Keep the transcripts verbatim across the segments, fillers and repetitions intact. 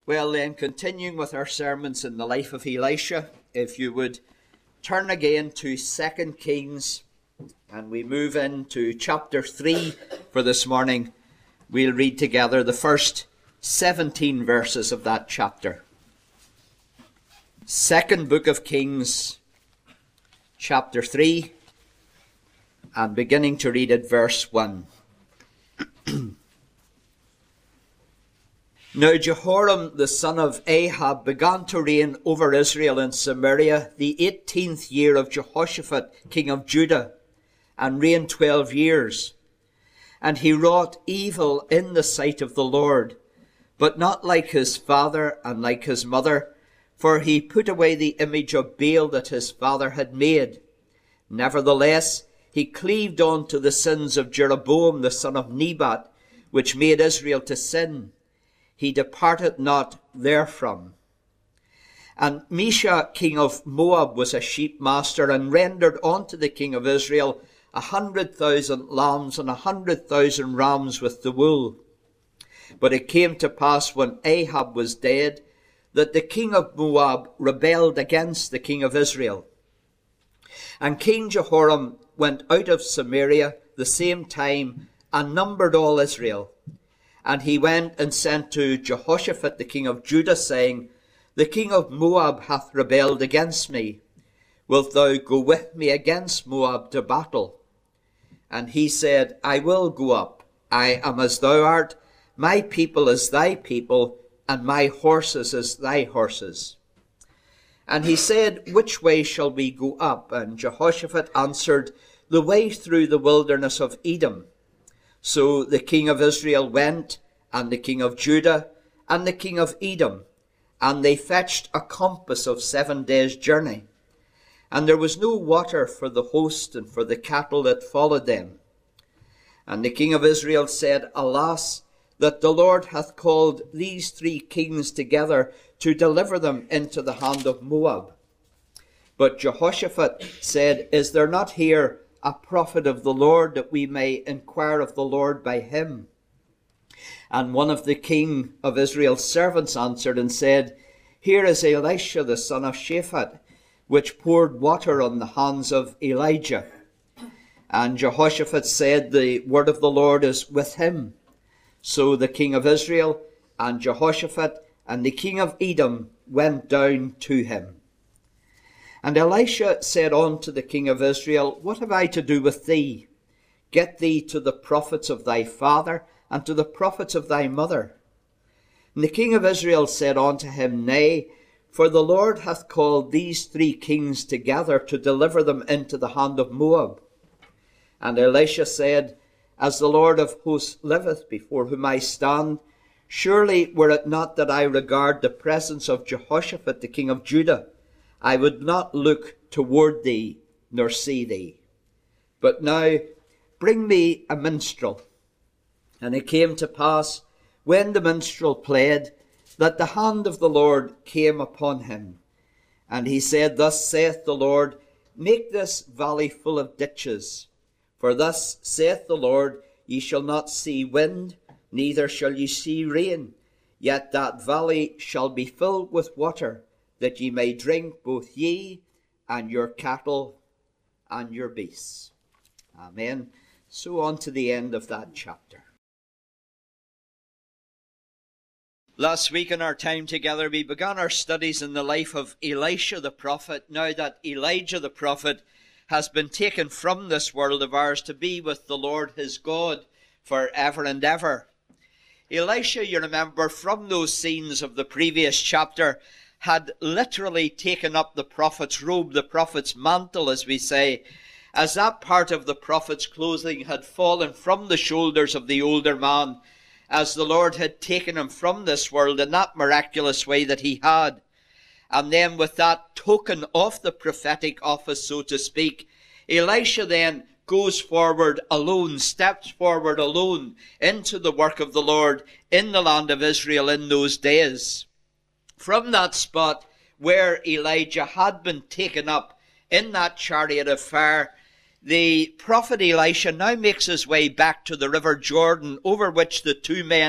Well then, continuing with our sermons in the life of Elisha, if you would turn again to Second Kings, and we move into chapter three for this morning. We'll read together the first seventeen verses of that chapter. Second book of Kings, chapter three, and beginning to read at verse one. Now Jehoram the son of Ahab began to reign over Israel and Samaria the eighteenth year of Jehoshaphat king of Judah, and reigned twelve years. And he wrought evil in the sight of the Lord, but not like his father and like his mother, for he put away the image of Baal that his father had made. Nevertheless, he cleaved on to the sins of Jeroboam the son of Nebat, which made Israel to sin. He departed not therefrom. And Mesha king of Moab was a sheep master, and rendered unto the king of Israel a hundred thousand lambs and a hundred thousand rams with the wool. But it came to pass when Ahab was dead, that the king of Moab rebelled against the king of Israel. And King Jehoram went out of Samaria the same time, and numbered all Israel. And he went and sent to Jehoshaphat the king of Judah, saying, The king of Moab hath rebelled against me. Wilt thou go with me against Moab to battle? And he said, I will go up. I am as thou art, my people as thy people, and my horses as thy horses. And he said, Which way shall we go up? And Jehoshaphat answered, The way through the wilderness of Edom. So the king of Israel went, and the king of Judah, and the king of Edom, and they fetched a compass of seven days' journey. And there was no water for the host and for the cattle that followed them. And the king of Israel said, Alas, that the Lord hath called these three kings together to deliver them into the hand of Moab. But Jehoshaphat said, Is there not here a prophet of the Lord, that we may inquire of the Lord by him? And one of the king of Israel's servants answered and said, Here is Elisha the son of Shaphat, which poured water on the hands of Elijah. And Jehoshaphat said, The word of the Lord is with him. So the king of Israel and Jehoshaphat and the king of Edom went down to him. And Elisha said unto the king of Israel, What have I to do with thee? Get thee to the prophets of thy father, and to the prophets of thy mother. And the king of Israel said unto him, Nay, for the Lord hath called these three kings together to deliver them into the hand of Moab. And Elisha said, As the Lord of hosts liveth, before whom I stand, surely were it not that I regard the presence of Jehoshaphat the king of Judah, I would not look toward thee, nor see thee. But now bring me a minstrel. And it came to pass, when the minstrel played, that the hand of the Lord came upon him. And he said, Thus saith the Lord, Make this valley full of ditches. For thus saith the Lord, Ye shall not see wind, neither shall ye see rain, yet that valley shall be filled with water, that ye may drink, both ye and your cattle and your beasts. Amen. So on to the end of that chapter. Last week in our time together, we began our studies in the life of Elisha the prophet, now that Elijah the prophet has been taken from this world of ours to be with the Lord his God for ever and ever. Elisha, you remember from those scenes of the previous chapter, had literally taken up the prophet's robe, the prophet's mantle, as we say, as that part of the prophet's clothing had fallen from the shoulders of the older man, as the Lord had taken him from this world in that miraculous way that he had. And then with that token of the prophetic office, so to speak, Elisha then goes forward alone, steps forward alone into the work of the Lord in the land of Israel in those days. From that spot where Elijah had been taken up in that chariot of fire, the prophet Elisha now makes his way back to the river Jordan, over which the two men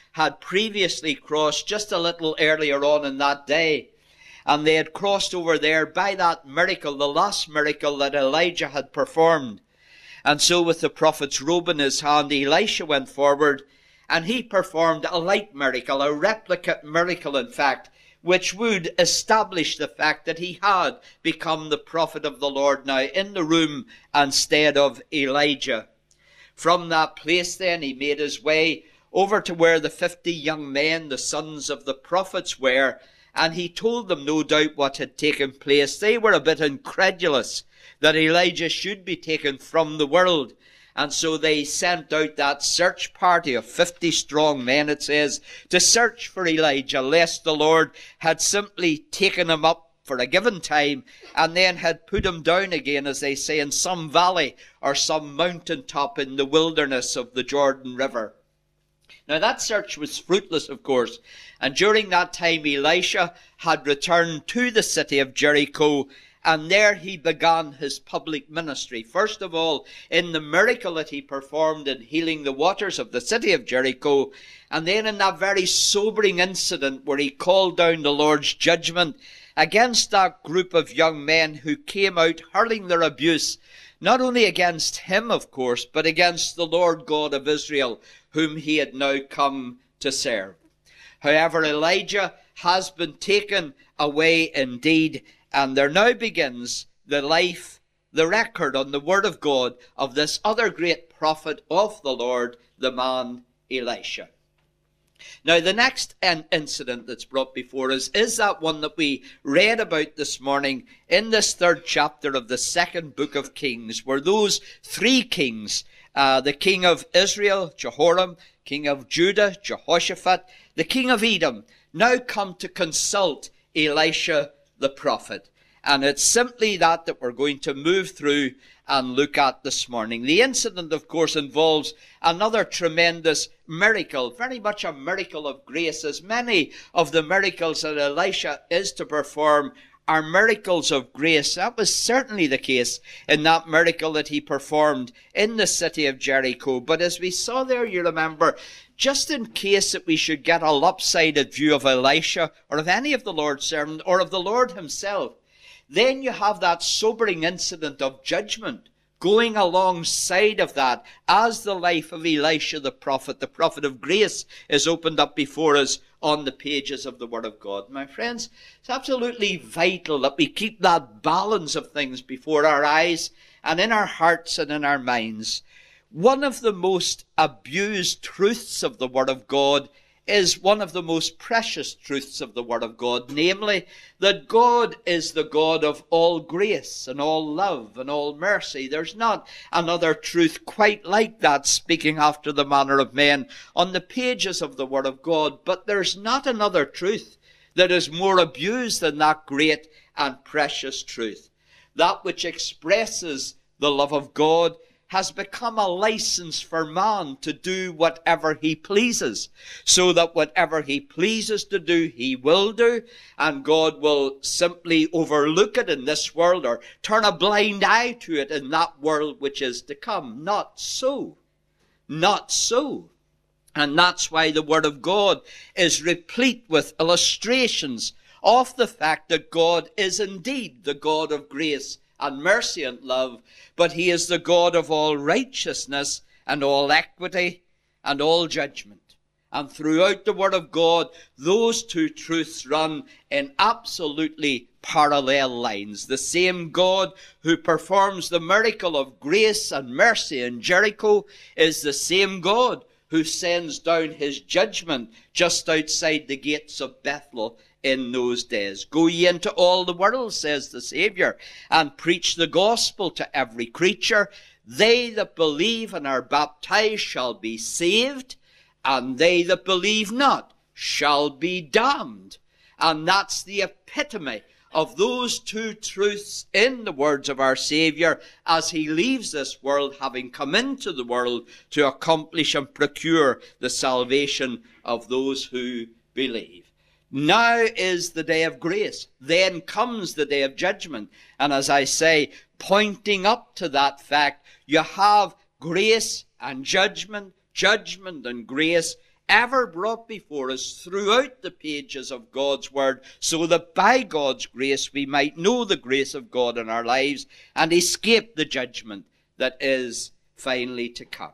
had previously crossed just a little earlier on in that day. And they had crossed over there by that miracle, the last miracle that Elijah had performed. And so with the prophet's robe in his hand, Elisha went forward, and he performed a like miracle, a replicate miracle in fact, which would establish the fact that he had become the prophet of the Lord now in the room instead of Elijah. From that place then he made his way over to where the fifty young men, the sons of the prophets, were, and he told them no doubt what had taken place. They were a bit incredulous that Elijah should be taken from the world. And so they sent out that search party of fifty strong men, it says, to search for Elijah, lest the Lord had simply taken him up for a given time and then had put him down again, as they say, in some valley or some mountain top in the wilderness of the Jordan River. Now that search was fruitless, of course, and during that time Elisha had returned to the city of Jericho, and there he began his public ministry. First of all, in the miracle that he performed in healing the waters of the city of Jericho, and then in that very sobering incident where he called down the Lord's judgment against that group of young men who came out hurling their abuse, not only against him, of course, but against the Lord God of Israel, whom he had now come to serve. However, Elijah has been taken away indeed, and there now begins the life, the record on the word of God of this other great prophet of the Lord, the man Elisha. Now, the next incident that's brought before us is that one that we read about this morning in this third chapter of the second book of Kings, where those three kings, uh, the king of Israel, Jehoram, king of Judah, Jehoshaphat, the king of Edom, now come to consult Elisha the prophet. And it's simply that that we're going to move through and look at this morning. The incident, of course, involves another tremendous miracle, very much a miracle of grace, as many of the miracles that Elisha is to perform are miracles of grace. That was certainly the case in that miracle that he performed in the city of Jericho. But as we saw there, you remember, just in case that we should get a lopsided view of Elisha or of any of the Lord's servants or of the Lord himself, then you have that sobering incident of judgment going alongside of that as the life of Elisha the prophet, the prophet of grace, is opened up before us on the pages of the Word of God. My friends, it's absolutely vital that we keep that balance of things before our eyes and in our hearts and in our minds. One of the most abused truths of the Word of God is one of the most precious truths of the Word of God, namely that God is the God of all grace and all love and all mercy. There's not another truth quite like that speaking after the manner of men on the pages of the Word of God, but there's not another truth that is more abused than that great and precious truth. That which expresses the love of God has become a license for man to do whatever he pleases, so that whatever he pleases to do, he will do, and God will simply overlook it in this world or turn a blind eye to it in that world which is to come. Not so. Not so. And that's why the Word of God is replete with illustrations of the fact that God is indeed the God of grace and mercy and love, but he is the God of all righteousness and all equity and all judgment. And throughout the Word of God, those two truths run in absolutely parallel lines. The same God who performs the miracle of grace and mercy in Jericho is the same God who sends down his judgment just outside the gates of Bethel in those days. Go ye into all the world, says the Saviour, and preach the gospel to every creature. They that believe and are baptized shall be saved, and they that believe not shall be damned. And that's the epitome of those two truths in the words of our Saviour as he leaves this world, having come into the world to accomplish and procure the salvation of those who believe. Now is the day of grace. Then comes the day of judgment. And as I say, pointing up to that fact, you have grace and judgment, judgment and grace ever brought before us throughout the pages of God's Word, so that by God's grace we might know the grace of God in our lives and escape the judgment that is finally to come.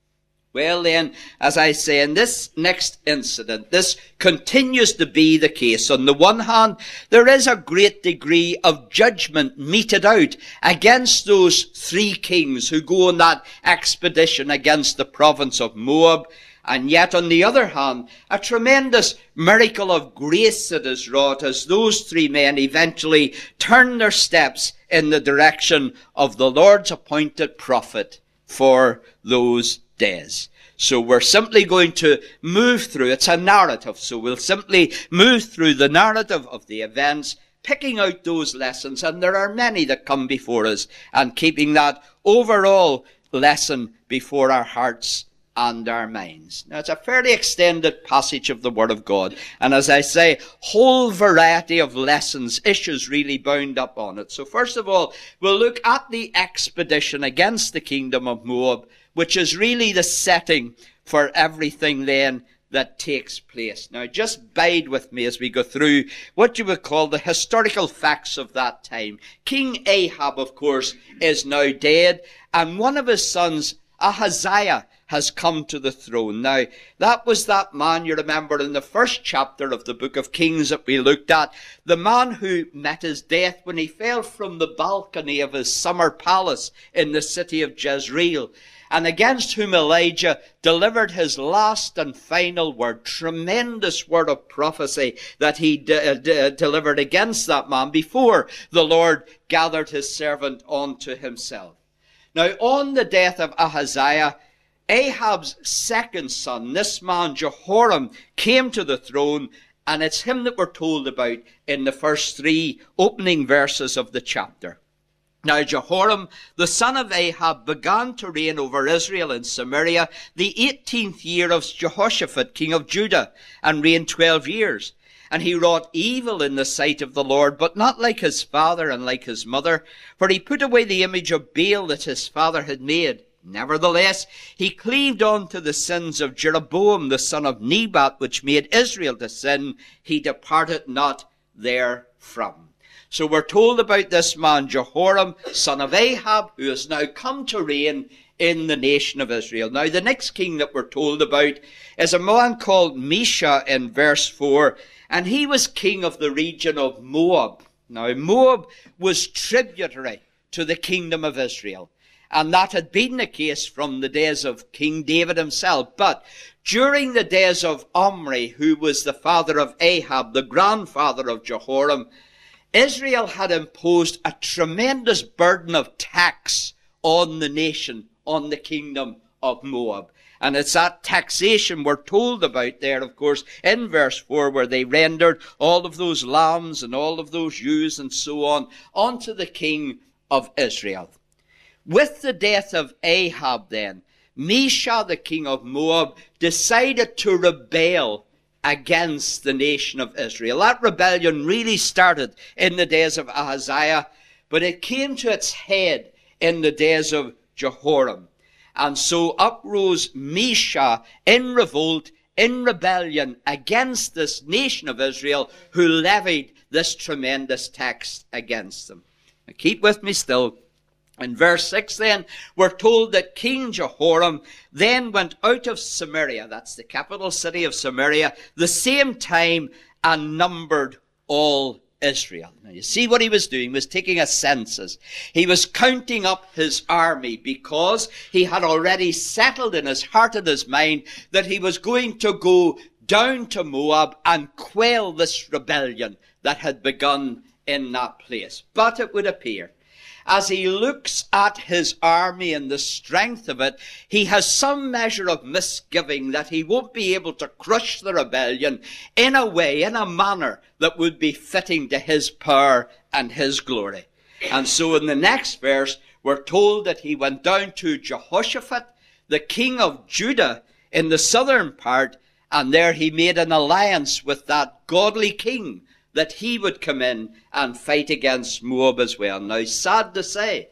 Well then, as I say, in this next incident, this continues to be the case. On the one hand, there is a great degree of judgment meted out against those three kings who go on that expedition against the province of Moab. And yet, on the other hand, a tremendous miracle of grace that is wrought as those three men eventually turn their steps in the direction of the Lord's appointed prophet for those days. So we're simply going to move through. It's a narrative, so we'll simply move through the narrative of the events, picking out those lessons, and there are many that come before us, and keeping that overall lesson before our hearts and our minds. Now, it's a fairly extended passage of the Word of God, and as I say, whole variety of lessons, issues really bound up on it. So first of all, we'll look at the expedition against the kingdom of Moab, which is really the setting for everything then that takes place. Now, just bide with me as we go through what you would call the historical facts of that time. King Ahab, of course, is now dead, and one of his sons, Ahaziah, has come to the throne. Now, that was that man, you remember, in the first chapter of the book of Kings that we looked at, the man who met his death when he fell from the balcony of his summer palace in the city of Jezreel, and against whom Elijah delivered his last and final word, tremendous word of prophecy that he de- de- delivered against that man before the Lord gathered his servant unto himself. Now, on the death of Ahaziah, Ahab's second son, this man Jehoram, came to the throne, and it's him that we're told about in the first three opening verses of the chapter. Now Jehoram, the son of Ahab, began to reign over Israel in Samaria the eighteenth year of Jehoshaphat, king of Judah, and reigned twelve years. And he wrought evil in the sight of the Lord, but not like his father and like his mother, for he put away the image of Baal that his father had made. Nevertheless, he cleaved on to the sins of Jeroboam, the son of Nebat, which made Israel to sin. He departed not therefrom. So we're told about this man, Jehoram, son of Ahab, who has now come to reign in the nation of Israel. Now, the next king that we're told about is a man called Mesha in verse four, and he was king of the region of Moab. Now, Moab was tributary to the kingdom of Israel, and that had been the case from the days of King David himself. But during the days of Omri, who was the father of Ahab, the grandfather of Jehoram, Israel had imposed a tremendous burden of tax on the nation, on the kingdom of Moab. And it's that taxation we're told about there, of course, in verse four, where they rendered all of those lambs and all of those ewes and so on onto the king of Israel. With the death of Ahab then, Mesha, the king of Moab, decided to rebel against the nation of Israel. That rebellion really started in the days of Ahaziah, but it came to its head in the days of Jehoram. And so up rose Mesha in revolt, in rebellion against this nation of Israel, who levied this tremendous tax against them. Now keep with me still. In verse six then, we're told that King Jehoram then went out of Samaria, that's the capital city of Samaria, the same time, and numbered all Israel. Now you see what he was doing, he was taking a census. He was counting up his army, because he had already settled in his heart and his mind that he was going to go down to Moab and quell this rebellion that had begun in that place. But it would appear, as he looks at his army and the strength of it, he has some measure of misgiving that he won't be able to crush the rebellion in a way, in a manner that would be fitting to his power and his glory. And so in the next verse, we're told that he went down to Jehoshaphat, the king of Judah, in the southern part, and there he made an alliance with that godly king, that he would come in and fight against Moab as well. Now, sad to say,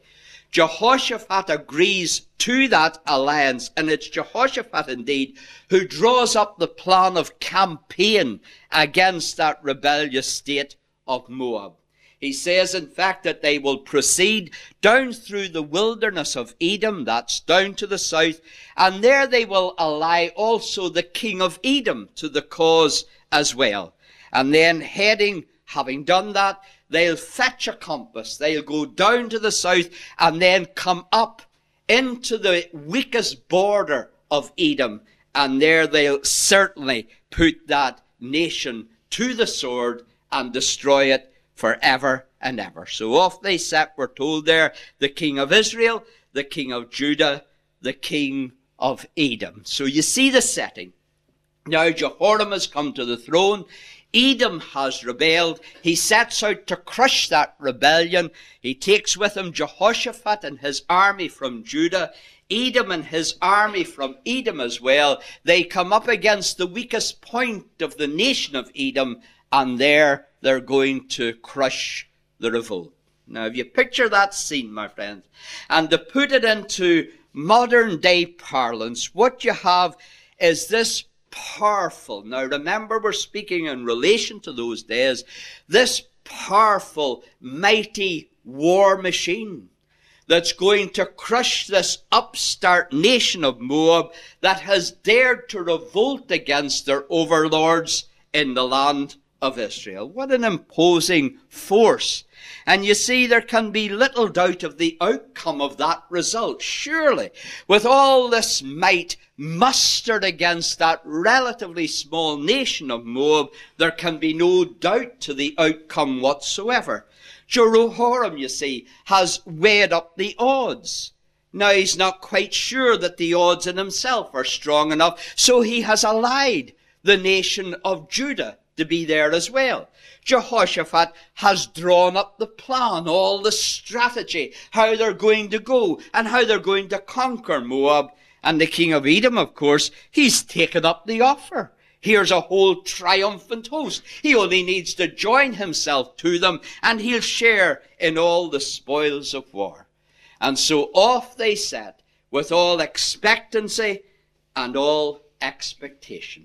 Jehoshaphat agrees to that alliance, and it's Jehoshaphat indeed who draws up the plan of campaign against that rebellious state of Moab. He says, in fact, that they will proceed down through the wilderness of Edom, that's down to the south, and there they will ally also the king of Edom to the cause as well. And then heading, having done that, they'll fetch a compass, they'll go down to the south, and then come up into the weakest border of Edom, and there they'll certainly put that nation to the sword and destroy it forever and ever. So off they set, we're told there, the king of Israel, the king of Judah, the king of Edom. So you see the setting. Now Jehoram has come to the throne. Edom has rebelled. He sets out to crush that rebellion. He takes with him Jehoshaphat and his army from Judah, Edom and his army from Edom as well. They come up against the weakest point of the nation of Edom, and there they're going to crush the revolt. Now, if you picture that scene, my friends, and to put it into modern day parlance, what you have is this powerful, now remember we're speaking in relation to those days, this powerful, mighty war machine that's going to crush this upstart nation of Moab that has dared to revolt against their overlords in the land of Israel. What an imposing force. And you see, there can be little doubt of the outcome of that result. Surely, with all this might mustered against that relatively small nation of Moab, there can be no doubt to the outcome whatsoever. Jehoram, you see, has weighed up the odds. Now, he's not quite sure that the odds in himself are strong enough, so he has allied the nation of Judah to be there as well. Jehoshaphat has drawn up the plan, all the strategy, how they're going to go and how they're going to conquer Moab. And the king of Edom, of course, he's taken up the offer. Here's a whole triumphant host. He only needs to join himself to them, and he'll share in all the spoils of war. And so off they set with all expectancy and all expectation.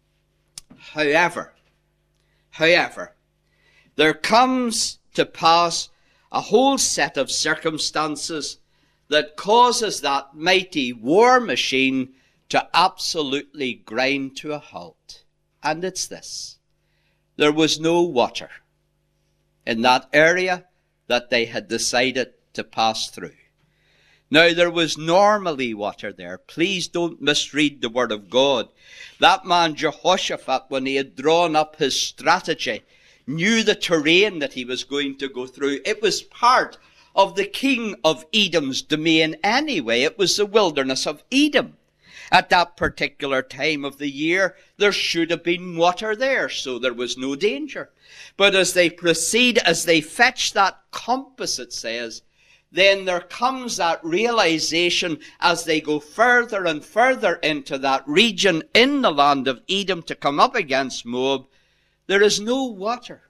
However, however, there comes to pass a whole set of circumstances that causes that mighty war machine to absolutely grind to a halt. And it's this: there was no water in that area that they had decided to pass through. Now, there was normally water there. Please don't misread the word of God. That man Jehoshaphat, when he had drawn up his strategy, knew the terrain that he was going to go through. It was part of the king of Edom's domain anyway. It was the wilderness of Edom. At that particular time of the year, there should have been water there, so there was no danger. But as they proceed, as they fetch that compass, it says, then there comes that realization as they go further and further into that region in the land of Edom to come up against Moab, there is no water.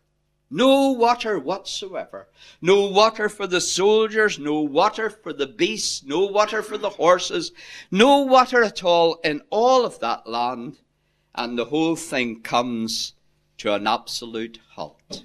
No water whatsoever. No water for the soldiers, no water for the beasts, no water for the horses, no water at all in all of that land. And the whole thing comes to an absolute halt.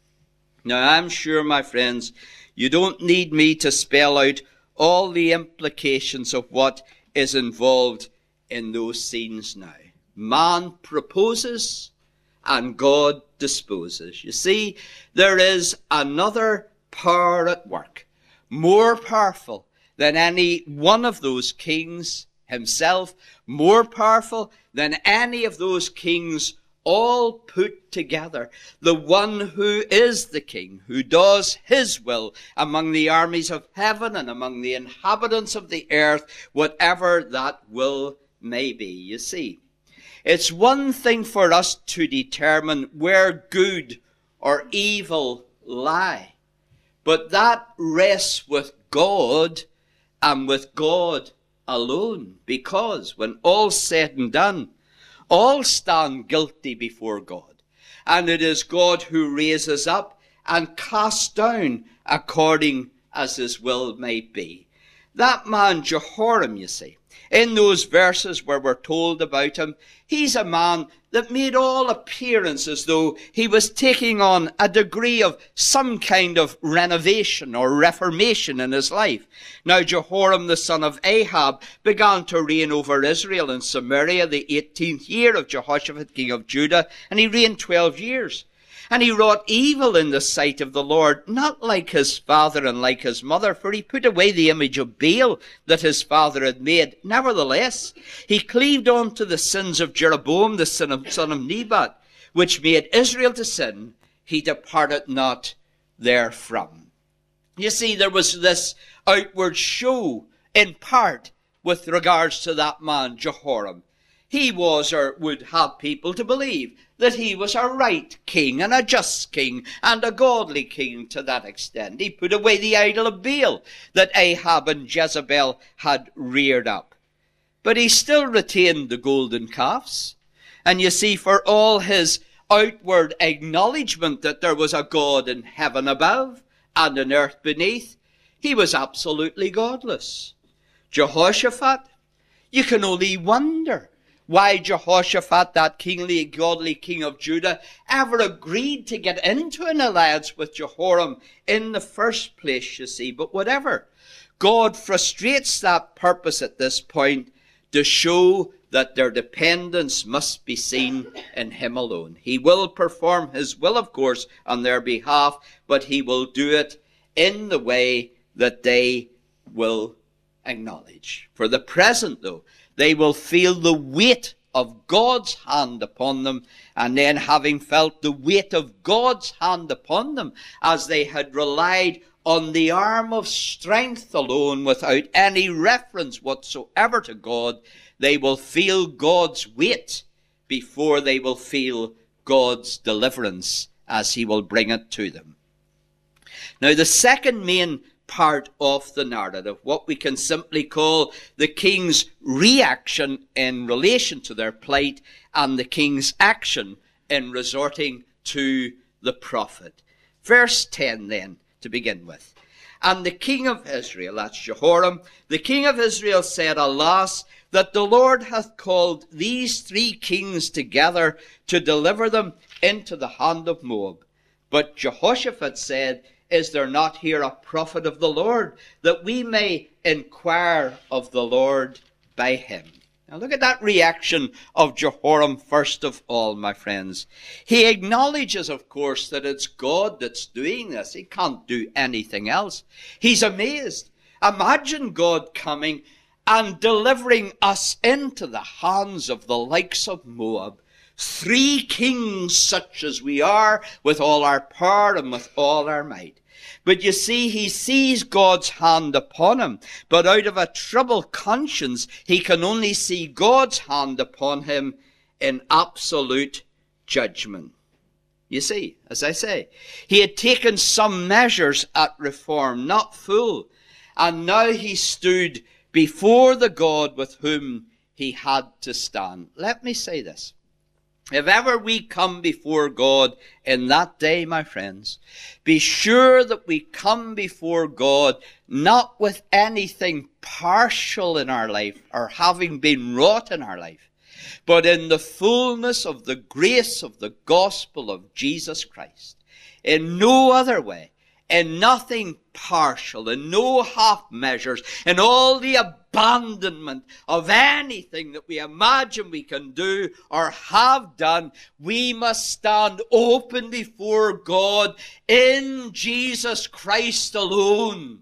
Now, I'm sure, my friends, you don't need me to spell out all the implications of what is involved in those scenes now. Man proposes and God disposes. You see, there is another power at work, more powerful than any one of those kings himself, more powerful than any of those kings all put together. The one who is the king, who does his will among the armies of heaven and among the inhabitants of the earth, whatever that will may be. You see, it's one thing for us to determine where good or evil lie, but that rests with God and with God alone, because when all's said and done, all stand guilty before God, and it is God who raises up and casts down according as his will may be. That man Jehoram, you see, in those verses where we're told about him, he's a man that made all appearance as though he was taking on a degree of some kind of renovation or reformation in his life. Now Jehoram the son of Ahab began to reign over Israel and Samaria the eighteenth year of Jehoshaphat king of Judah, and he reigned twelve years. And he wrought evil in the sight of the Lord, not like his father and like his mother, for he put away the image of Baal that his father had made. Nevertheless, he cleaved on to the sins of Jeroboam, the son of, son of Nebat, which made Israel to sin. He departed not therefrom. You see, there was this outward show, in part, with regards to that man, Jehoram. He was, or would have people to believe, that he was a right king and a just king and a godly king to that extent. He put away the idol of Baal that Ahab and Jezebel had reared up. But he still retained the golden calves. And you see, for all his outward acknowledgement that there was a God in heaven above and in earth beneath, he was absolutely godless. Jehoshaphat, you can only wonder why Jehoshaphat, that kingly, godly king of Judah, ever agreed to get into an alliance with Jehoram in the first place, you see. But whatever, God frustrates that purpose at this point to show that their dependence must be seen in him alone. He will perform his will, of course, on their behalf, but he will do it in the way that they will acknowledge. For the present, though, they will feel the weight of God's hand upon them, and then having felt the weight of God's hand upon them, as they had relied on the arm of strength alone without any reference whatsoever to God, they will feel God's weight before they will feel God's deliverance as he will bring it to them. Now, the second main part of the narrative, what we can simply call the king's reaction in relation to their plight and the king's action in resorting to the prophet. Verse ten then, to begin with. And the king of Israel, that's Jehoram, the king of Israel said, Alas, that the Lord hath called these three kings together to deliver them into the hand of Moab. But Jehoshaphat said, Is there not here a prophet of the Lord, that we may inquire of the Lord by him? Now look at that reaction of Jehoram first of all, my friends. He acknowledges, of course, that it's God that's doing this. He can't do anything else. He's amazed. Imagine God coming and delivering us into the hands of the likes of Moab. Three kings such as we are, with all our power and with all our might. But you see, he sees God's hand upon him. But out of a troubled conscience, he can only see God's hand upon him in absolute judgment. You see, as I say, he had taken some measures at reform, not full. And now he stood before the God with whom he had to stand. Let me say this. If ever we come before God in that day, my friends, be sure that we come before God not with anything partial in our life or having been wrought in our life, but in the fullness of the grace of the gospel of Jesus Christ. In no other way, in nothing partial, in no half measures, in all the abandonment of anything that we imagine we can do or have done, we must stand open before God in Jesus Christ alone.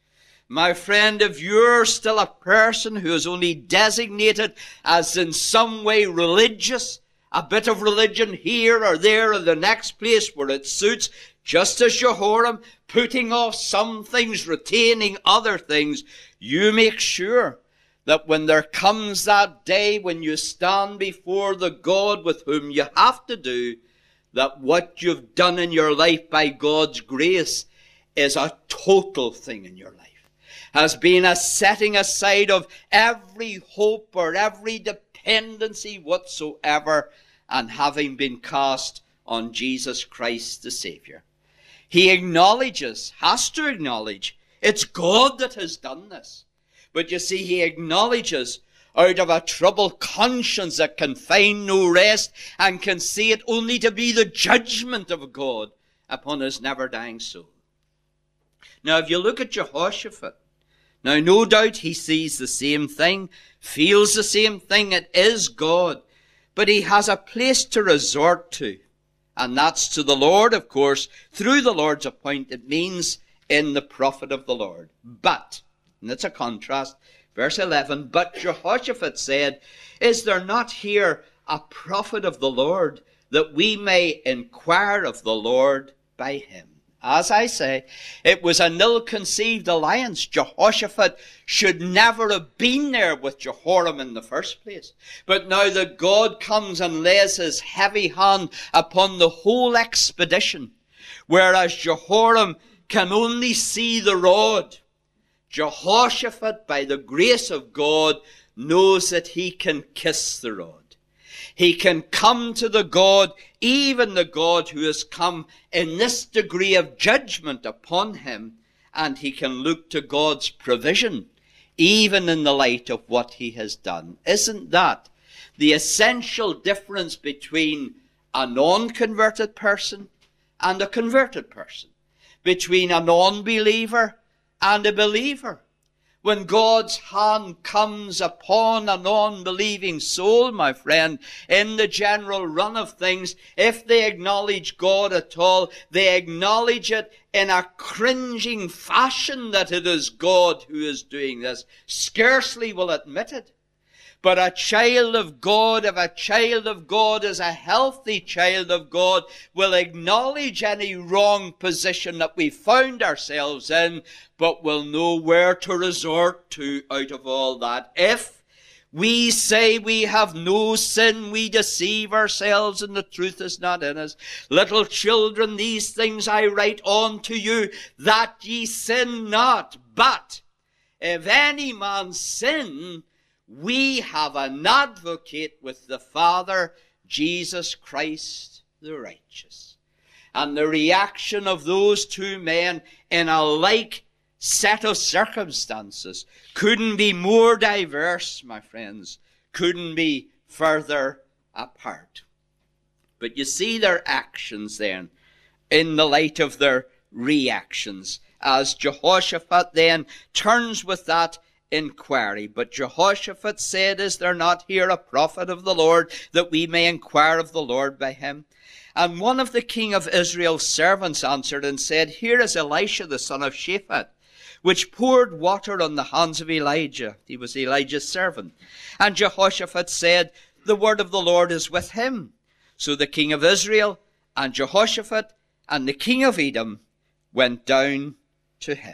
My friend, if you're still a person who is only designated as in some way religious, a bit of religion here or there or the next place where it suits, just as Jehoram, putting off some things, retaining other things, you make sure that when there comes that day when you stand before the God with whom you have to do, that what you've done in your life by God's grace is a total thing in your life, has been a setting aside of every hope or every dependency whatsoever, and having been cast on Jesus Christ the Savior. He acknowledges, has to acknowledge, It's God that has done this. But you see, he acknowledges out of a troubled conscience that can find no rest and can see it only to be the judgment of God upon his never-dying soul. Now, if you look at Jehoshaphat, now no doubt he sees the same thing, feels the same thing. It is God. But he has a place to resort to. And that's to the Lord, of course, through the Lord's appointed means in the prophet of the Lord. But, and it's a contrast, verse eleven, but Jehoshaphat said, is there not here a prophet of the Lord, that we may inquire of the Lord by him? As I say, it was an ill-conceived alliance. Jehoshaphat should never have been there with Jehoram in the first place. But now that God comes and lays his heavy hand upon the whole expedition, whereas Jehoram can only see the rod, Jehoshaphat, by the grace of God, knows that he can kiss the rod. He can come to the God, even the God who has come in this degree of judgment upon him, and he can look to God's provision, even in the light of what he has done. Isn't that the essential difference between a non-converted person and a converted person? Between a non-believer and a believer? When God's hand comes upon a non-believing soul, my friend, in the general run of things, if they acknowledge God at all, they acknowledge it in a cringing fashion that it is God who is doing this. Scarcely will admit it. But a child of God, if a child of God is a healthy child of God, will acknowledge any wrong position that we found ourselves in, but will know where to resort to out of all that. If we say we have no sin, we deceive ourselves, and the truth is not in us. Little children, these things I write unto you, that ye sin not. But if any man sin, we have an advocate with the Father, Jesus Christ the righteous. And the reaction of those two men in a like set of circumstances couldn't be more diverse, my friends, couldn't be further apart. But you see their actions then in the light of their reactions, as Jehoshaphat then turns with that inquiry. But Jehoshaphat said, is there not here a prophet of the Lord, that we may inquire of the Lord by him? And one of the king of Israel's servants answered and said, here is Elisha the son of Shaphat, which poured water on the hands of Elijah. He was Elijah's servant. And Jehoshaphat said, the word of the Lord is with him. So the king of Israel and Jehoshaphat and the king of Edom went down to him.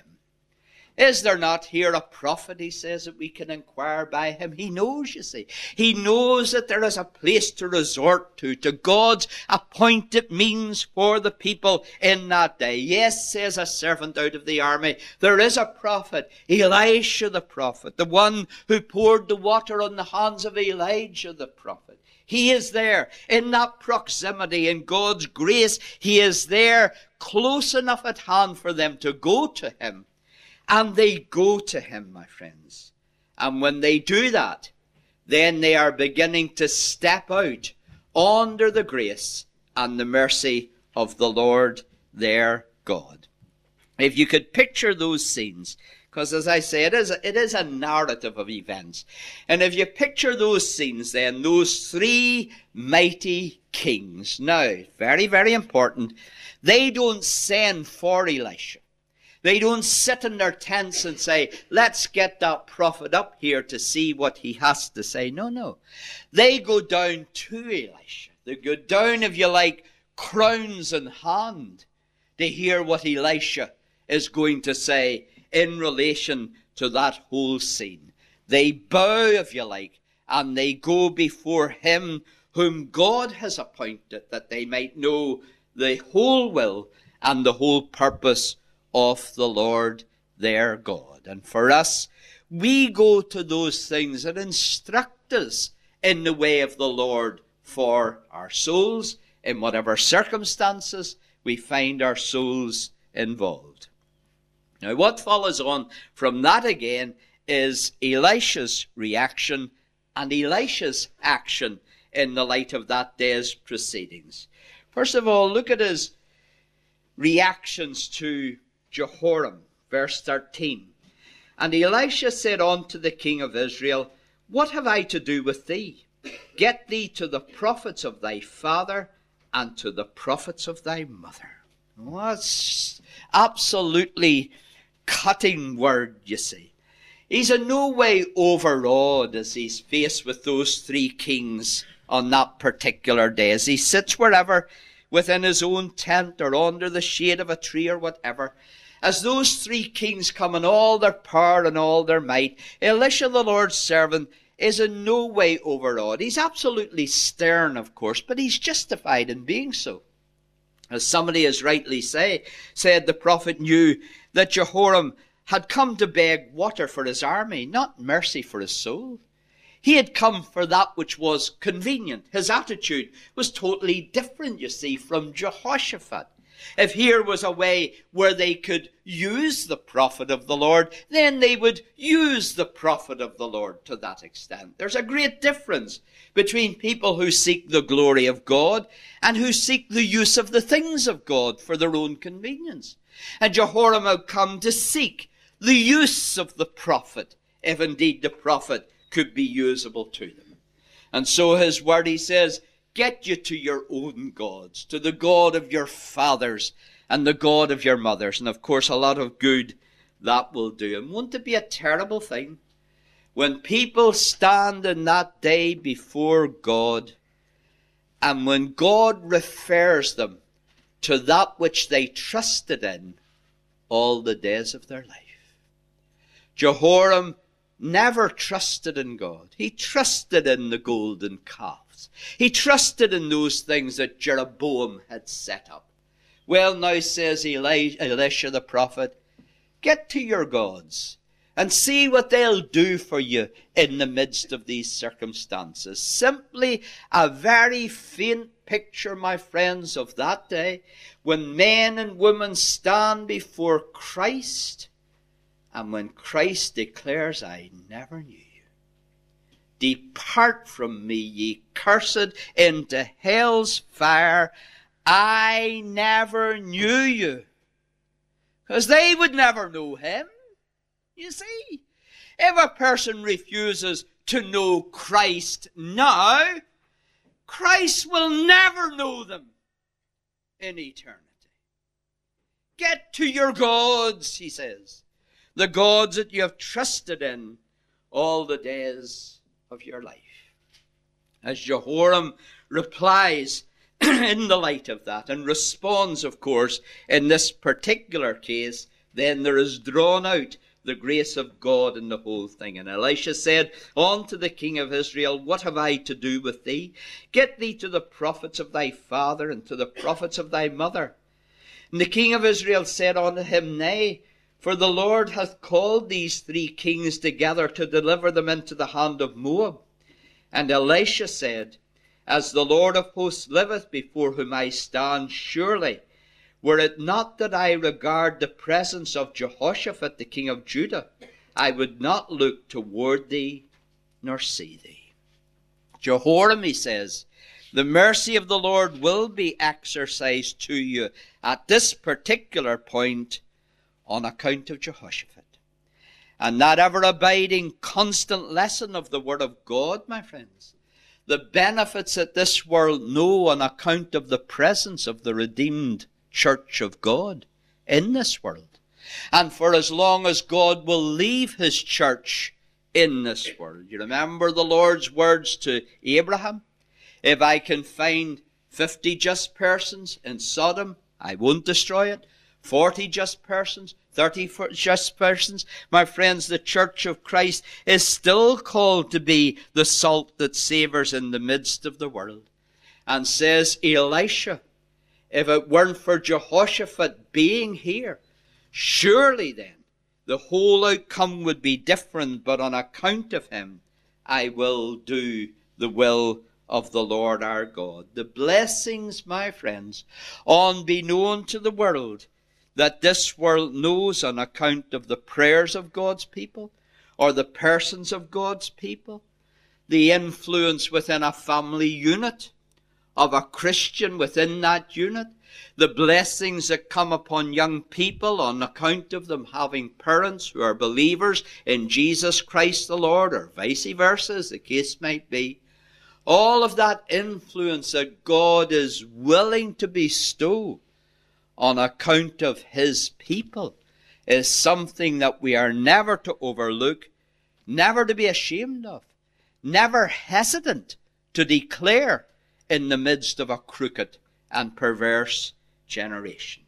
Is there not here a prophet, he says, that we can inquire by him? He knows, you see. He knows that there is a place to resort to, to God's appointed means for the people in that day. Yes, says a servant out of the army, there is a prophet, Elisha the prophet, the one who poured the water on the hands of Elijah the prophet. He is there in that proximity, in God's grace. He is there close enough at hand for them to go to him. And they go to him, my friends. And when they do that, then they are beginning to step out under the grace and the mercy of the Lord their God. If you could picture those scenes, because as I say, it is, a, it is a narrative of events. And if you picture those scenes then, those three mighty kings. Now, very, very important, they don't send for Elisha. They don't sit in their tents and say, let's get that prophet up here to see what he has to say. No, no. They go down to Elisha. They go down, if you like, crowns in hand, to hear what Elisha is going to say in relation to that whole scene. They bow, if you like, and they go before him whom God has appointed, that they might know the whole will and the whole purpose of the Lord their God. And for us, we go to those things that instruct us in the way of the Lord for our souls, in whatever circumstances we find our souls involved. Now what follows on from that again is Elisha's reaction and Elisha's action in the light of that day's proceedings. First of all, look at his reactions to Jehoram, verse thirteen. And Elisha said unto the king of Israel, What have I to do with thee? Get thee to the prophets of thy father and to the prophets of thy mother. Well, that's absolutely cutting word, you see. He's in no way overawed as he's faced with those three kings on that particular day, as he sits wherever, within his own tent or under the shade of a tree or whatever, as those three kings come in all their power and all their might. Elisha, the Lord's servant, is in no way overawed. He's absolutely stern, of course, but he's justified in being so. As somebody has rightly say, said, the prophet knew that Jehoram had come to beg water for his army, not mercy for his soul. He had come for that which was convenient. His attitude was totally different, you see, from Jehoshaphat. If here was a way where they could use the prophet of the Lord, then they would use the prophet of the Lord to that extent. There's a great difference between people who seek the glory of God and who seek the use of the things of God for their own convenience. And Jehoram had come to seek the use of the prophet, if indeed the prophet could be usable to them. And so his word, he says, get you to your own gods, to the God of your fathers and the God of your mothers. And of course, a lot of good that will do. And won't it be a terrible thing when people stand in that day before God, and when God refers them to that which they trusted in all the days of their life? Jehoram never trusted in God. He trusted in the golden calves. He trusted in those things that Jeroboam had set up. Well, now says Eli- Elisha the prophet, get to your gods and see what they'll do for you in the midst of these circumstances. Simply a very faint picture, my friends, of that day when men and women stand before Christ, and when Christ declares, I never knew you. Depart from me, ye cursed, into hell's fire. I never knew you. Because they would never know him. You see, if a person refuses to know Christ now, Christ will never know them in eternity. Get to your gods, he says. The gods that you have trusted in all the days of your life. As Jehoram replies in the light of that and responds, of course, in this particular case, then there is drawn out the grace of God in the whole thing. And Elisha said unto the king of Israel, what have I to do with thee? Get thee to the prophets of thy father and to the prophets of thy mother. And the king of Israel said unto him, Nay, for the Lord hath called these three kings together to deliver them into the hand of Moab. And Elisha said, As the Lord of hosts liveth, before whom I stand, surely, were it not that I regard the presence of Jehoshaphat the king of Judah, I would not look toward thee nor see thee. Jehoram, he says, the mercy of the Lord will be exercised to you at this particular point on account of Jehoshaphat. And that ever-abiding, constant lesson of the Word of God, my friends, the benefits that this world know on account of the presence of the redeemed church of God in this world. And for as long as God will leave his church in this world. You remember the Lord's words to Abraham? If I can find fifty just persons in Sodom, I won't destroy it. Forty just persons, thirty just persons. My friends, the church of Christ is still called to be the salt that savours in the midst of the world. And says Elisha, if it weren't for Jehoshaphat being here, surely then the whole outcome would be different, but on account of him, I will do the will of the Lord our God. The blessings, my friends, unbeknown to the world, that this world knows on account of the prayers of God's people or the persons of God's people, the influence within a family unit of a Christian within that unit, the blessings that come upon young people on account of them having parents who are believers in Jesus Christ the Lord, or vice versa, as the case might be. All of that influence that God is willing to bestow on account of his people is something that we are never to overlook, never to be ashamed of, never hesitant to declare in the midst of a crooked and perverse generation.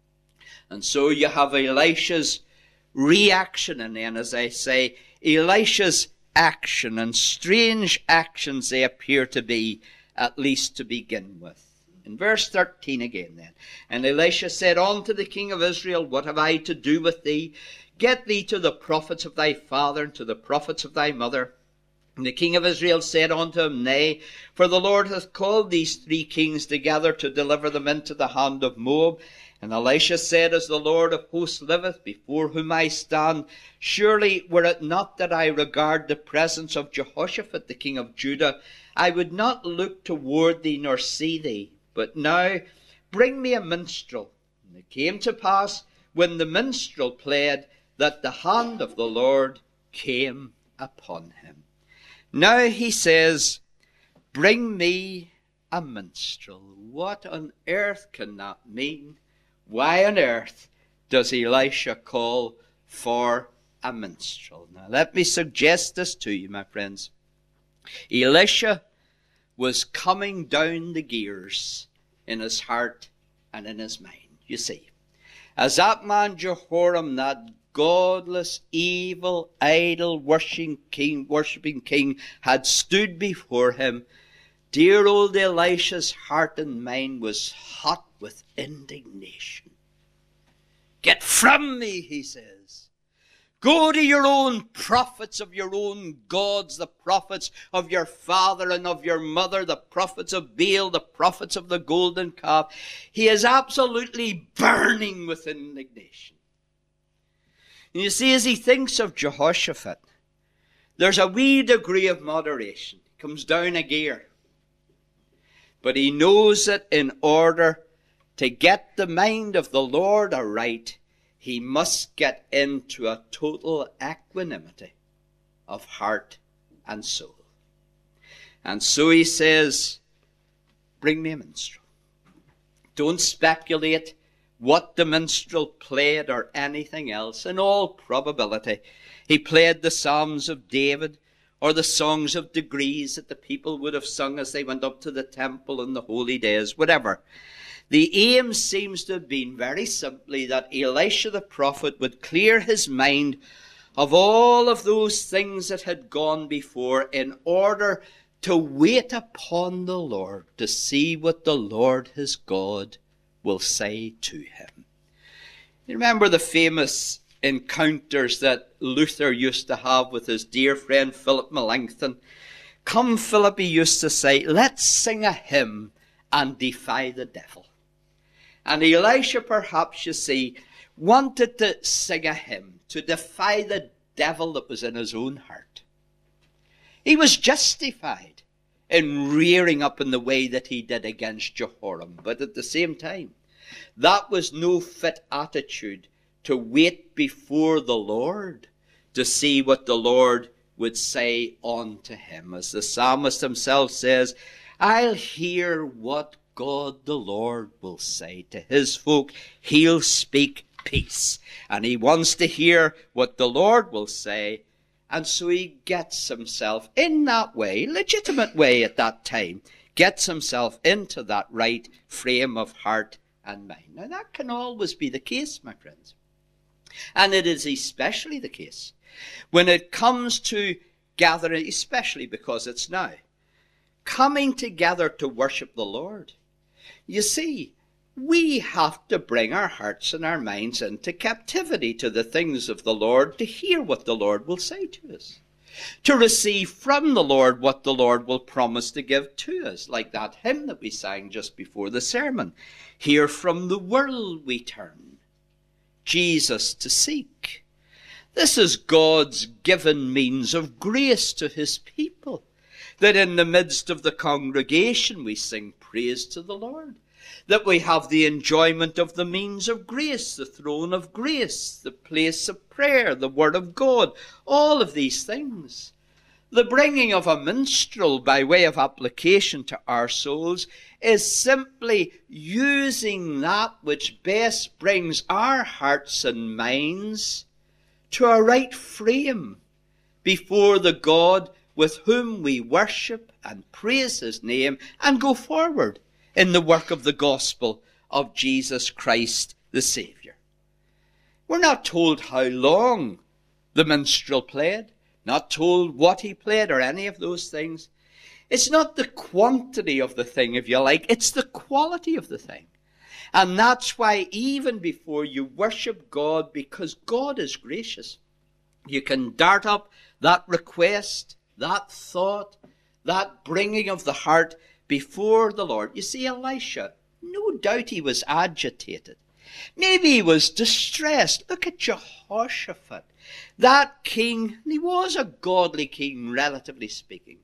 And so you have Elisha's reaction, and then, as I say, Elisha's action, and strange actions they appear to be, at least to begin with. In verse thirteen again then, and Elisha said unto the king of Israel, what have I to do with thee? Get thee to the prophets of thy father, and to the prophets of thy mother. And the king of Israel said unto him, Nay, for the Lord hath called these three kings together to deliver them into the hand of Moab. And Elisha said, As the Lord of hosts liveth, before whom I stand, surely were it not that I regard the presence of Jehoshaphat the king of Judah, I would not look toward thee nor see thee. But now bring me a minstrel. And it came to pass, when the minstrel played, that the hand of the Lord came upon him. Now he says, bring me a minstrel. What on earth can that mean? Why on earth does Elisha call for a minstrel? Now let me suggest this to you, my friends. Elisha was coming down the gears in his heart and in his mind. You see, as that man Jehoram, that godless, evil, idol worshipping king, worshipping king, had stood before him, dear old Elisha's heart and mind was hot with indignation. Get from me, he says. Go to your own prophets of your own gods, the prophets of your father and of your mother, the prophets of Baal, the prophets of the golden calf. He is absolutely burning with indignation. And you see, as he thinks of Jehoshaphat, there's a wee degree of moderation. He comes down a gear. But he knows that in order to get the mind of the Lord aright, he must get into a total equanimity of heart and soul. And so he says, bring me a minstrel. Don't speculate what the minstrel played or anything else. In all probability, he played the Psalms of David or the songs of degrees that the people would have sung as they went up to the temple in the holy days, whatever. The aim seems to have been very simply that Elisha the prophet would clear his mind of all of those things that had gone before in order to wait upon the Lord, to see what the Lord his God will say to him. You remember the famous encounters that Luther used to have with his dear friend Philip Melanchthon. Come, Philip, he used to say, let's sing a hymn and defy the devil. And Elisha, perhaps, you see, wanted to sing a hymn to defy the devil that was in his own heart. He was justified in rearing up in the way that he did against Jehoram. But at the same time, that was no fit attitude to wait before the Lord to see what the Lord would say unto him. As the psalmist himself says, I'll hear what God the Lord will say to his folk. He'll speak peace. And he wants to hear what the Lord will say. And so he gets himself in that way, legitimate way at that time, gets himself into that right frame of heart and mind. Now that can always be the case, my friends. And it is especially the case when it comes to gathering, especially because it's now, coming together to worship the Lord. You see, we have to bring our hearts and our minds into captivity to the things of the Lord, to hear what the Lord will say to us, to receive from the Lord what the Lord will promise to give to us, like that hymn that we sang just before the sermon. Here from the world we turn, Jesus to seek. This is God's given means of grace to his people, that in the midst of the congregation we sing praise to the Lord, that we have the enjoyment of the means of grace, the throne of grace, the place of prayer, the word of God, all of these things. The bringing of a minstrel by way of application to our souls is simply using that which best brings our hearts and minds to a right frame before the God with whom we worship and praise his name and go forward in the work of the gospel of Jesus Christ the Saviour. We're not told how long the minstrel played, not told what he played or any of those things. It's not the quantity of the thing, if you like, it's the quality of the thing. And that's why even before you worship God, because God is gracious, you can dart up that request, that thought, that bringing of the heart before the Lord. You see, Elisha, no doubt he was agitated. Maybe he was distressed. Look at Jehoshaphat, that king. He was a godly king, relatively speaking,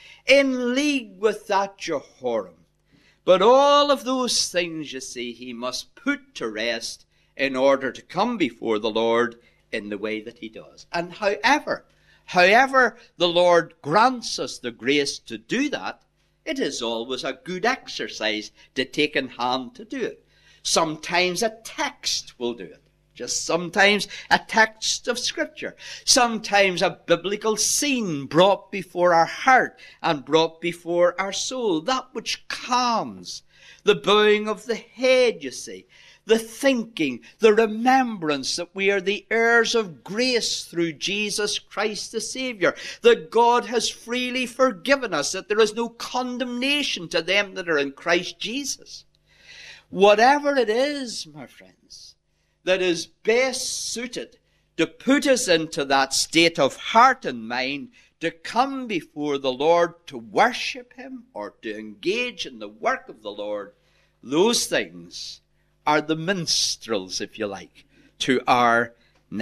in league with that Jehoram. But all of those things, you see, he must put to rest in order to come before the Lord in the way that he does. And however, however the Lord grants us the grace to do that, it is always a good exercise to take in hand to do it. Sometimes a text will do it. Just sometimes a text of Scripture. Sometimes a biblical scene brought before our heart and brought before our soul. That which calms. The bowing of the head, you see. The thinking, the remembrance that we are the heirs of grace through Jesus Christ the Saviour. That God has freely forgiven us. That there is no condemnation to them that are in Christ Jesus. Whatever it is, my friends, that is best suited to put us into that state of heart and mind to come before the Lord to worship him or to engage in the work of the Lord, those things are the minstrels, if you like, to our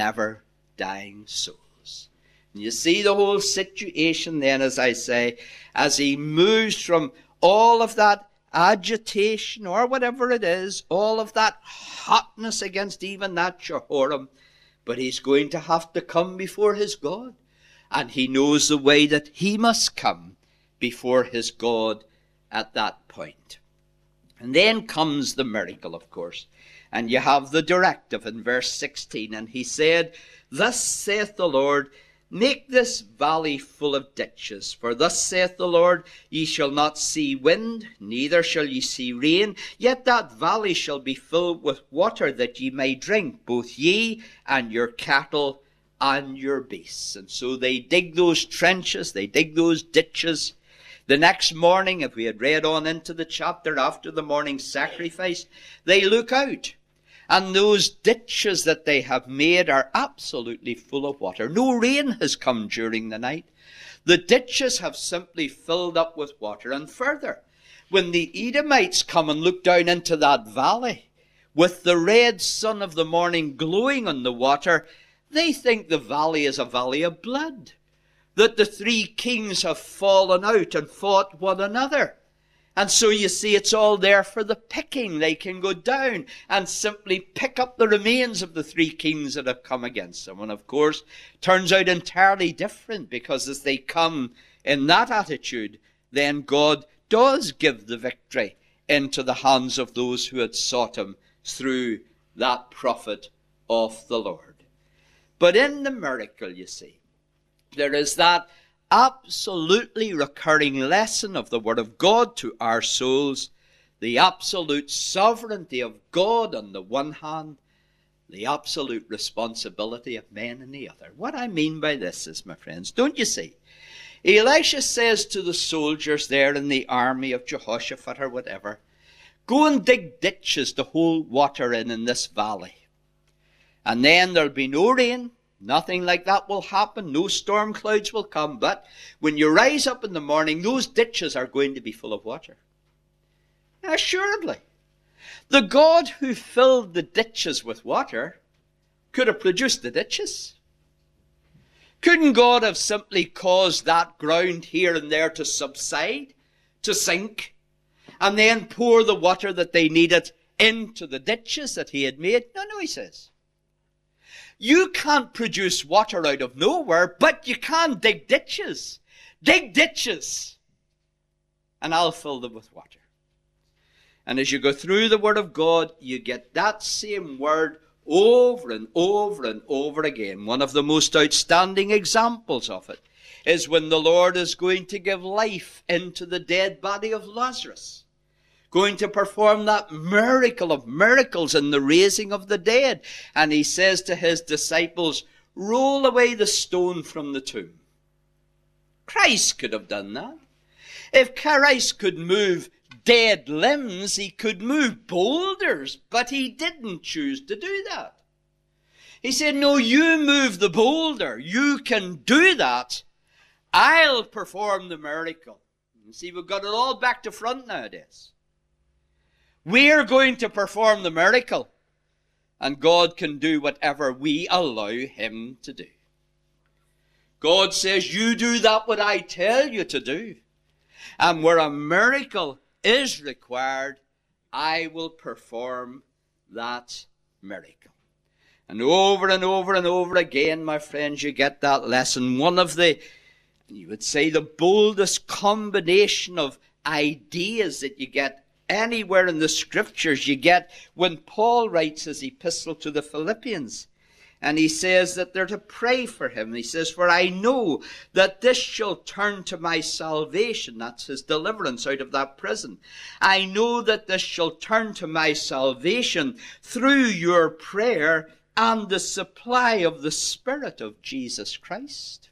never-dying souls. And you see the whole situation then, as I say, as he moves from all of that agitation or whatever it is, all of that hotness against even that Jehoram, but he's going to have to come before his God, and he knows the way that he must come before his God at that point. And then comes the miracle, of course, and you have the directive in verse sixteen, and he said, "Thus saith the Lord, make this valley full of ditches. For thus saith the Lord, ye shall not see wind, neither shall ye see rain. Yet that valley shall be filled with water, that ye may drink, both ye and your cattle and your beasts." And so they dig those trenches, they dig those ditches. The next morning, if we had read on into the chapter after the morning sacrifice, they look out. And those ditches that they have made are absolutely full of water. No rain has come during the night. The ditches have simply filled up with water. And further, when the Edomites come and look down into that valley, with the red sun of the morning glowing on the water, they think the valley is a valley of blood, that the three kings have fallen out and fought one another. And so you see, it's all there for the picking. They can go down and simply pick up the remains of the three kings that have come against them. And of course, turns out entirely different, because as they come in that attitude, then God does give the victory into the hands of those who had sought him through that prophet of the Lord. But in the miracle, you see, there is that absolutely recurring lesson of the Word of God to our souls, the absolute sovereignty of God on the one hand, the absolute responsibility of men on the other. What I mean by this is, my friends, don't you see, Elisha says to the soldiers there in the army of Jehoshaphat or whatever, go and dig ditches to hold water in in this valley. And then there'll be no rain. Nothing like that will happen. No storm clouds will come. But when you rise up in the morning, those ditches are going to be full of water. Assuredly. The God who filled the ditches with water could have produced the ditches? Couldn't God have simply caused that ground here and there to subside, to sink, and then pour the water that they needed into the ditches that he had made? No, no, he says. You can't produce water out of nowhere, but you can dig ditches. Dig ditches, and I'll fill them with water. And as you go through the Word of God, you get that same word over and over and over again. One of the most outstanding examples of it is when the Lord is going to give life into the dead body of Lazarus, going to perform that miracle of miracles in the raising of the dead. And he says to his disciples, roll away the stone from the tomb. Christ could have done that. If Christ could move dead limbs, he could move boulders, but he didn't choose to do that. He said, no, you move the boulder. You can do that. I'll perform the miracle. You see, we've got it all back to front nowadays. We're going to perform the miracle, and God can do whatever we allow him to do. God says, you do that what I tell you to do. And where a miracle is required, I will perform that miracle. And over and over and over again, my friends, you get that lesson. One of the, you would say, the boldest combination of ideas that you get anywhere in the Scriptures, you get when Paul writes his epistle to the Philippians. And he says that they're to pray for him. He says, for I know that this shall turn to my salvation. That's his deliverance out of that prison. I know that this shall turn to my salvation through your prayer and the supply of the Spirit of Jesus Christ.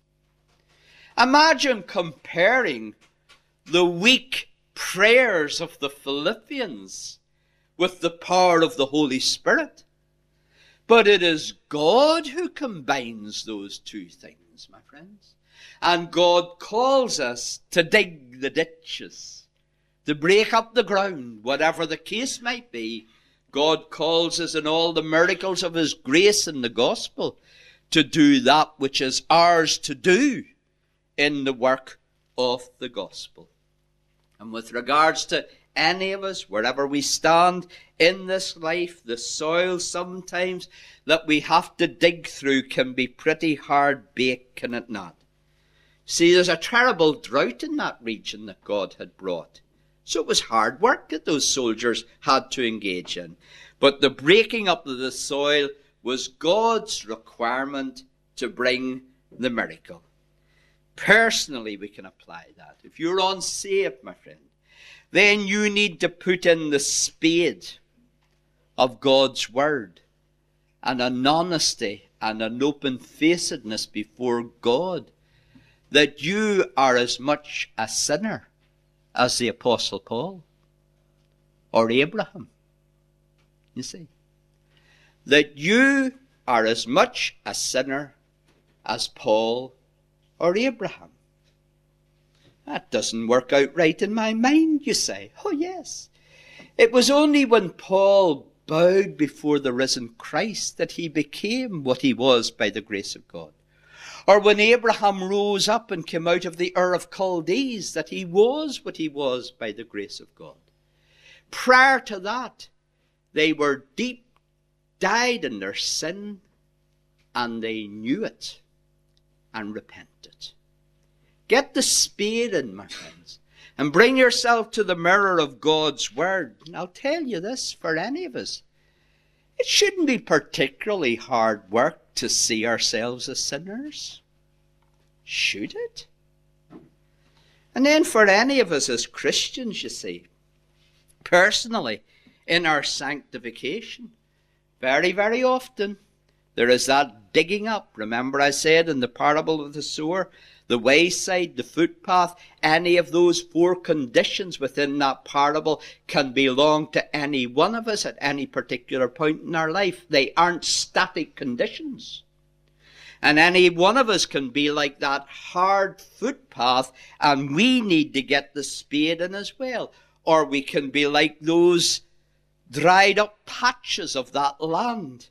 Imagine comparing the weak prayers of the Philippians with the power of the Holy Spirit. But it is God who combines those two things, my friends. And God calls us to dig the ditches, to break up the ground, whatever the case might be. God calls us in all the miracles of his grace in the gospel to do that which is ours to do in the work of the gospel. And with regards to any of us, wherever we stand in this life, the soil sometimes that we have to dig through can be pretty hard baked, can it not? See, there's a terrible drought in that region that God had brought. So it was hard work that those soldiers had to engage in. But the breaking up of the soil was God's requirement to bring the miracle. Personally, we can apply that. If you're unsaved, my friend, then you need to put in the spade of God's word and an honesty and an open-facedness before God that you are as much a sinner as the Apostle Paul or Abraham. You see, that you are as much a sinner as Paul or Abraham. That doesn't work out right in my mind, you say. Oh, yes. It was only when Paul bowed before the risen Christ that he became what he was by the grace of God. Or when Abraham rose up and came out of the Ur of Chaldees that he was what he was by the grace of God. Prior to that, they were deep dyed in their sin, and they knew it and repented. Get the spade in, my friends, and bring yourself to the mirror of God's word. And I'll tell you this, for any of us, it shouldn't be particularly hard work to see ourselves as sinners. Should it? And then for any of us as Christians, you see, personally, in our sanctification, very, very often, there is that digging up. Remember I said in the parable of the sower, the wayside, the footpath, any of those four conditions within that parable can belong to any one of us at any particular point in our life. They aren't static conditions. And any one of us can be like that hard footpath, and we need to get the spade in as well. Or we can be like those dried up patches of that land,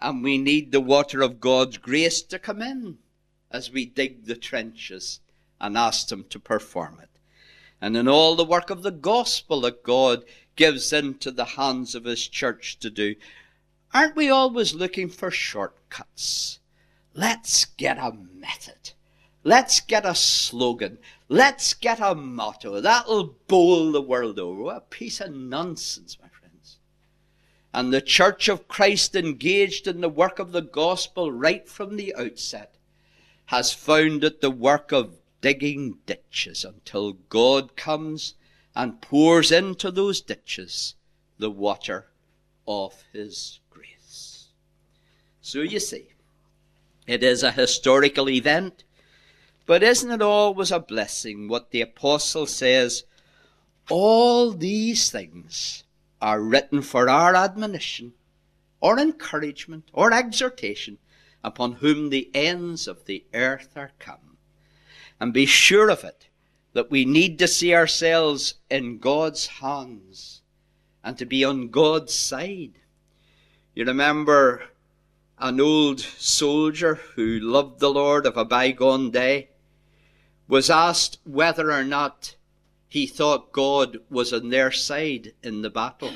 And we need the water of God's grace to come in as we dig the trenches and ask him to perform it. And in all the work of the gospel that God gives into the hands of his church to do, aren't we always looking for shortcuts? Let's get a method. Let's get a slogan. Let's get a motto. That'll bowl the world over. What a piece of nonsense, my friends. And the Church of Christ, engaged in the work of the gospel right from the outset, has found it the work of digging ditches until God comes and pours into those ditches the water of his grace. So you see, it is a historical event, but isn't it always a blessing what the apostle says? All these things are written for our admonition, or encouragement, or exhortation, upon whom the ends of the earth are come. And be sure of it, that we need to see ourselves in God's hands and to be on God's side. You remember an old soldier who loved the Lord of a bygone day was asked whether or not he thought God was on their side in the battle.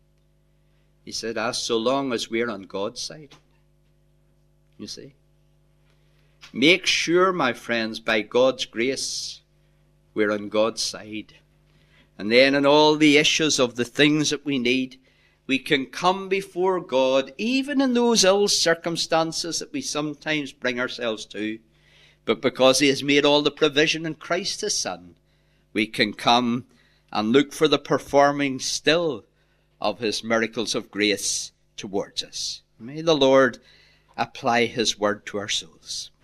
He said, as so long as we're on God's side. You see? Make sure, my friends, by God's grace, we're on God's side. And then in all the issues of the things that we need, we can come before God, even in those ill circumstances that we sometimes bring ourselves to. But because he has made all the provision in Christ his Son, we can come and look for the performing still of his miracles of grace towards us. May the Lord apply his word to our souls.